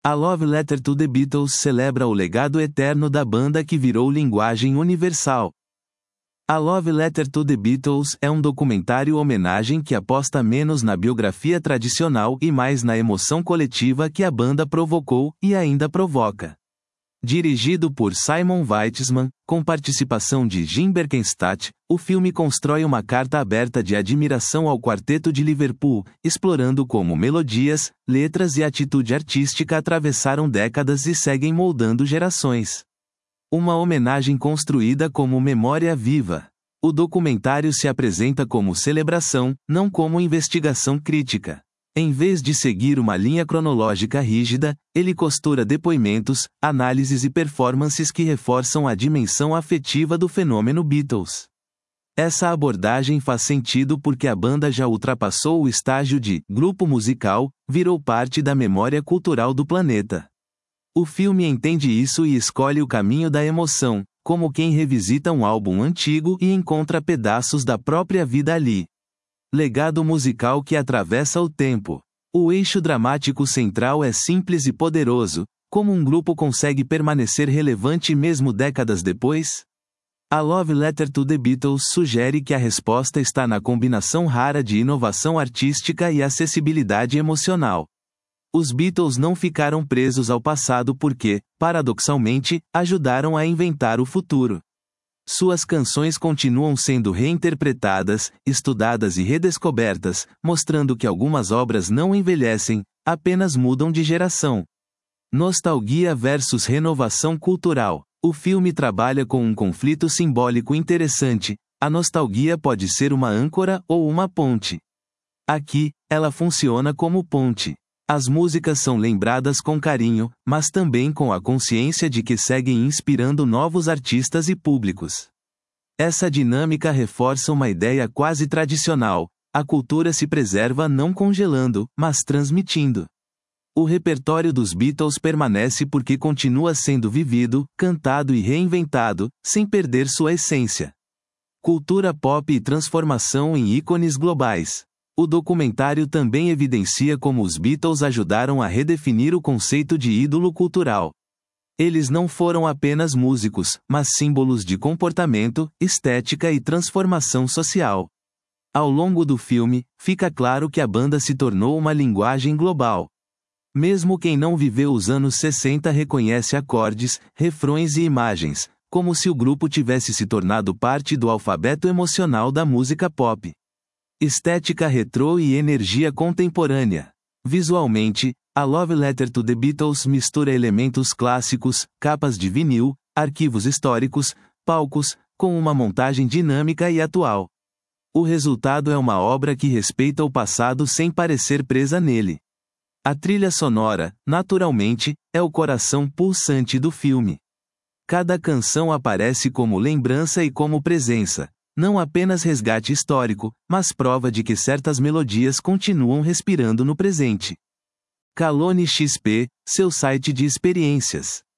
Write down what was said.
A Love Letter to the Beatles celebra o legado eterno da banda que virou linguagem universal. A Love Letter to the Beatles é um documentário-homenagem que aposta menos na biografia tradicional e mais na emoção coletiva que a banda provocou e ainda provoca. Dirigido por Simon Weitzman, com participação de Jim Berkenstadt, o filme constrói uma carta aberta de admiração ao quarteto de Liverpool, explorando como melodias, letras e atitude artística atravessaram décadas e seguem moldando gerações. Uma homenagem construída como memória viva. O documentário se apresenta como celebração, não como investigação crítica. Em vez de seguir uma linha cronológica rígida, ele costura depoimentos, análises e performances que reforçam a dimensão afetiva do fenômeno Beatles. Essa abordagem faz sentido porque a banda já ultrapassou o estágio de grupo musical, virou parte da memória cultural do planeta. O filme entende isso e escolhe o caminho da emoção, como quem revisita um álbum antigo e encontra pedaços da própria vida ali. Legado musical que atravessa o tempo. O eixo dramático central é simples e poderoso. Como um grupo consegue permanecer relevante mesmo décadas depois? A Love Letter to the Beatles sugere que a resposta está na combinação rara de inovação artística e acessibilidade emocional. Os Beatles não ficaram presos ao passado porque, paradoxalmente, ajudaram a inventar o futuro. Suas canções continuam sendo reinterpretadas, estudadas e redescobertas, mostrando que algumas obras não envelhecem, apenas mudam de geração. Nostalgia versus renovação cultural. O filme trabalha com um conflito simbólico interessante. A nostalgia pode ser uma âncora ou uma ponte. Aqui, ela funciona como ponte. As músicas são lembradas com carinho, mas também com a consciência de que seguem inspirando novos artistas e públicos. Essa dinâmica reforça uma ideia quase tradicional: a cultura se preserva não congelando, mas transmitindo. O repertório dos Beatles permanece porque continua sendo vivido, cantado e reinventado, sem perder sua essência. Cultura pop e transformação em ícones globais. O documentário também evidencia como os Beatles ajudaram a redefinir o conceito de ídolo cultural. Eles não foram apenas músicos, mas símbolos de comportamento, estética e transformação social. Ao longo do filme, fica claro que a banda se tornou uma linguagem global. Mesmo quem não viveu os anos 60 reconhece acordes, refrões e imagens, como se o grupo tivesse se tornado parte do alfabeto emocional da música pop. Estética retrô e energia contemporânea. Visualmente, a Love Letter to the Beatles mistura elementos clássicos, capas de vinil, arquivos históricos, palcos, com uma montagem dinâmica e atual. O resultado é uma obra que respeita o passado sem parecer presa nele. A trilha sonora, naturalmente, é o coração pulsante do filme. Cada canção aparece como lembrança e como presença. Não apenas resgate histórico, mas prova de que certas melodias continuam respirando no presente. Calone XP, seu site de experiências.